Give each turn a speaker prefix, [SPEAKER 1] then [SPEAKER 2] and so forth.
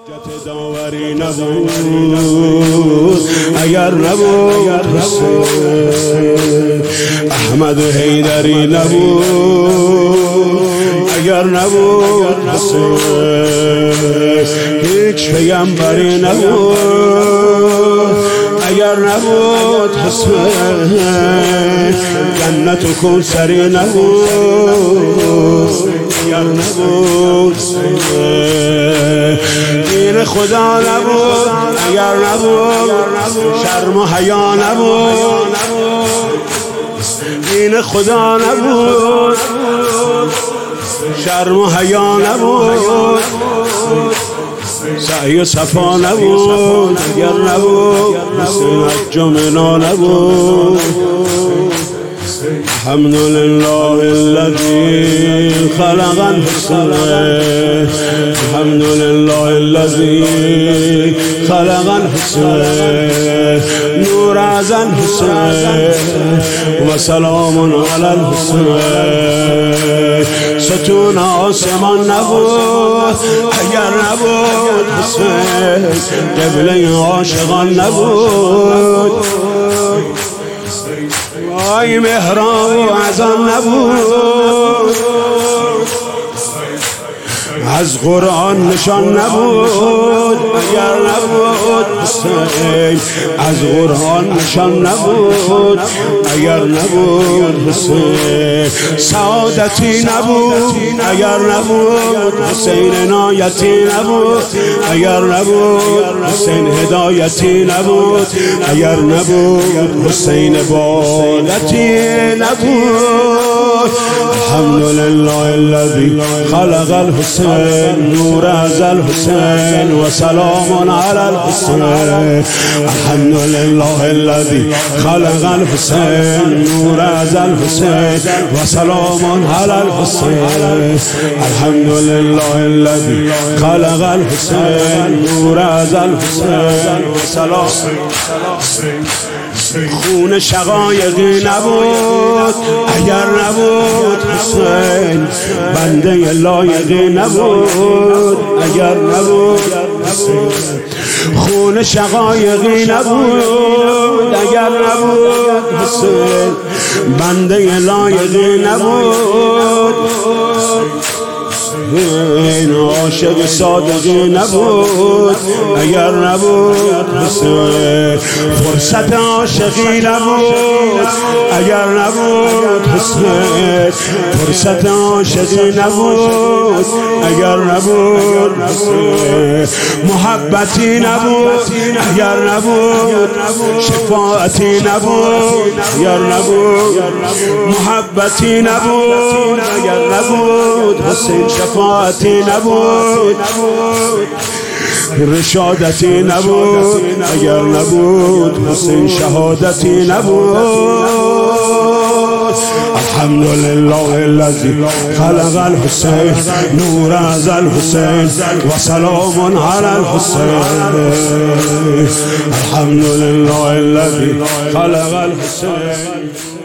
[SPEAKER 1] حجت داوری نبود اگر نبود حسین، احمد حیدری نبود اگر نبود حسین، هیچ پیامبری نبود اگر نبود حسین، جنت و کوثری نبود اگر نبود حسین، دین خدا نبود اگر نبود، شرم و حیا نبود، دین خدا نبود، شرم و حیا نبود، سعی و صفا نبود اگر نبود حج و منا نبود. الحمد لله الذي خلق الحسين، الحمد لله الذي خلق الحسين، نور از الحسين وسلام على الحسين. ستون آسمان نبود اگر نبود حسین، قبله عاشقان نبود، وای محراب و اذان نبود، از قرآن نشان نبود اگر نبود حسین، از قرآن نشان نبود اگر نبود حسین، سعادتی نبود اگر نبود حسین، عنایتی نبود اگر نبود حسین، هدایتی نبود اگر نبود حسین، عبادتی نبود. الحمد لله الذي خلق الحسين، نور از الحسين وسلام على الحسين. الحمد لله الذي خلق الحسين، نور از الحسين وسلام على الحسين. الحمد لله الذي خلق الحسين، نور از الحسين وسلام. خون شقایقی نبود اگر نبود حسین، بنده لایقی نبود اگر نبود حسین، خون شقایقی نبود اگر نبود حسین، بنده لایقی نبود، این عاشق صادقی نبود اگر نبود حسین، فرصت عاشقی نبود اگر نبود حسین، فرصت عاشقی نبود اگر نبود حسین، محبتی نبود اگر نبود، شفاعتی نبود اگر نبود، محبتی نبود اگر نبود حسین، شفاعتی نبود، رشادتی نبود اگر نبود حسین، شهادتی نبود. الحمد لله الذي خلق الحسين، نور از الحسين وسلام على الحسين. الحمد لله الذي خلق الحسين.